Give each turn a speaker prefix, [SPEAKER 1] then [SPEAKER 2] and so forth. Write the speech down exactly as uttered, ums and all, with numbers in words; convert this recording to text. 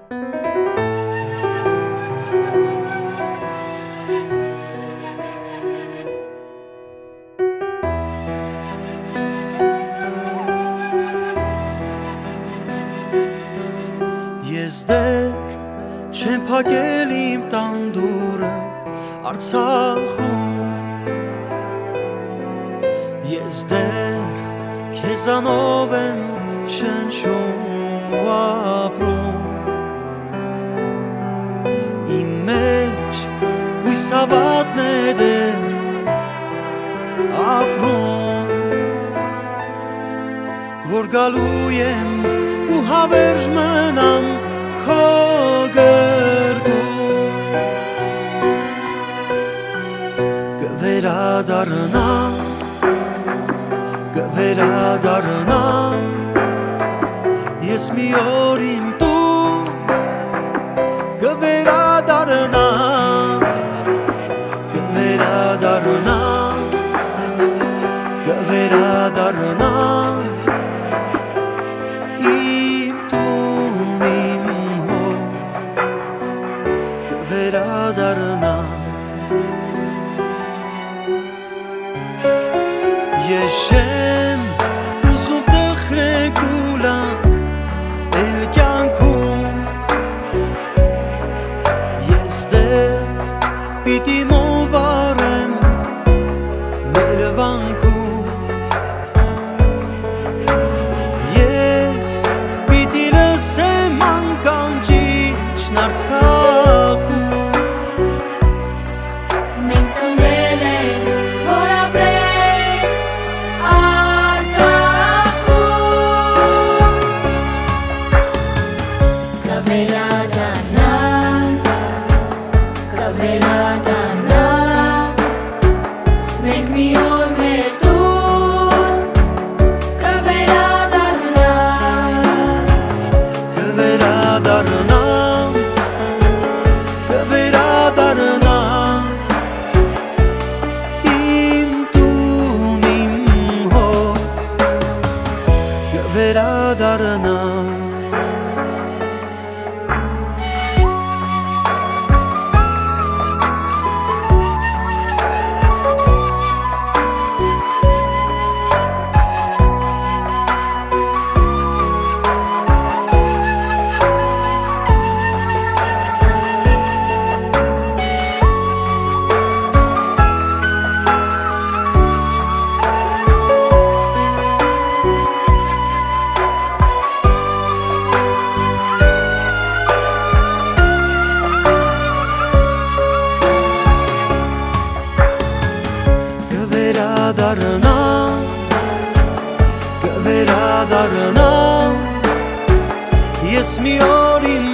[SPEAKER 1] Ես դեռ չեմ փակել իմ տան դուռը Արցախում Ես դեռ քեզանով եմ շնչում ու ապրում Իմ մեջ հույս հավատն է դեռ ապրում Որ գալու եմ ու հավերժ մնամ քո գրկում Կվերադառնամ Կվերադառնամ Ես մի օր իմ տուն Կվերադառնամ Կվերադառնամ Կվերադառնամ Իմ տուն իմ հող Կվերադառնամ Ես չեմ ուզում տխրենք ու լանք էլ կյանքում Ես դեռ պիտի մովարեմ մեր վանքում Ես պիտի լսեմ անկանջիչն Արցախում
[SPEAKER 2] Մենք ծնվել ենք, որ ապրենք Արցախում Կվերադառնանք, կվերադառնանք Մենք մի օր մեր տուն Կվերադառնանք
[SPEAKER 1] Կվերադառնամ, կվերադառնամ Իմ տուն իմ հող Կվերադառնամ Կվերադառնամ, կվերադառնամ Ես մի օր իմ